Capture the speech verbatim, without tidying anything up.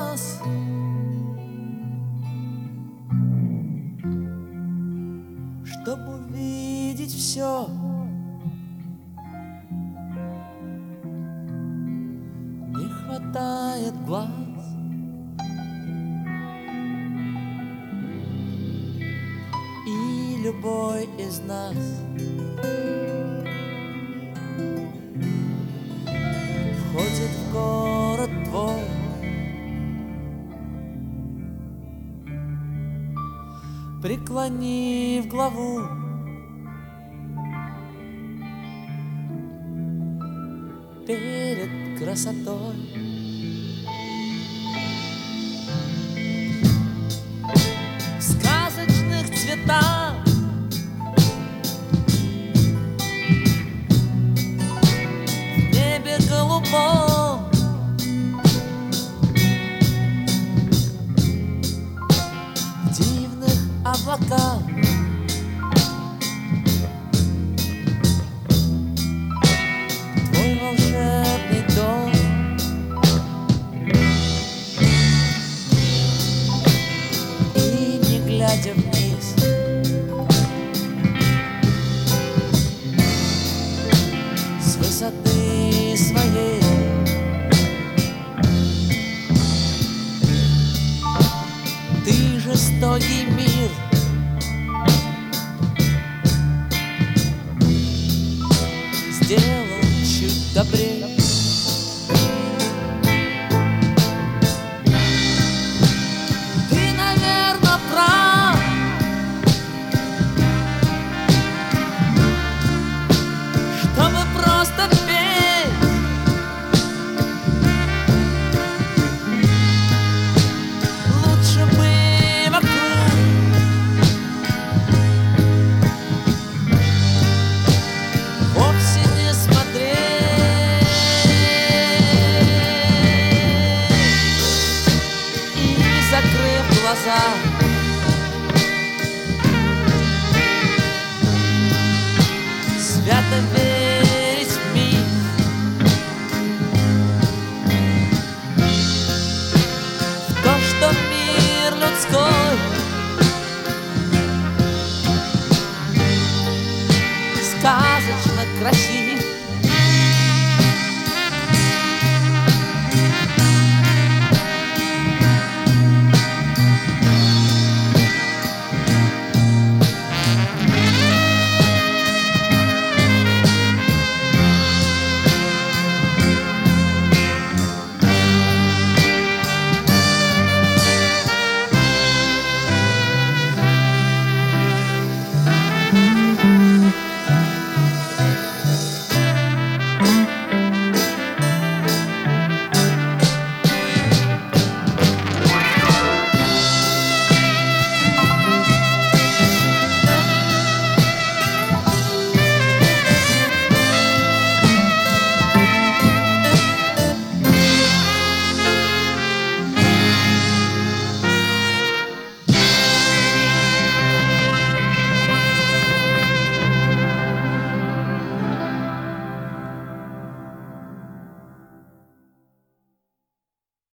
нас, чтобы увидеть все. Не хватает глаз. И любой из нас входит в город твой, преклонив главу. Перед красотой в сказочных цветах в небе голубом в дивных облаках волшебный дом. И не глядя вниз, с высоты своей ты жестокий мир сделал чуть добрее. Ты, наверно, прав, чтобы просто петь. Лучше бы вокруг вовсе не смотреть. Закрыв глаза, свято верить.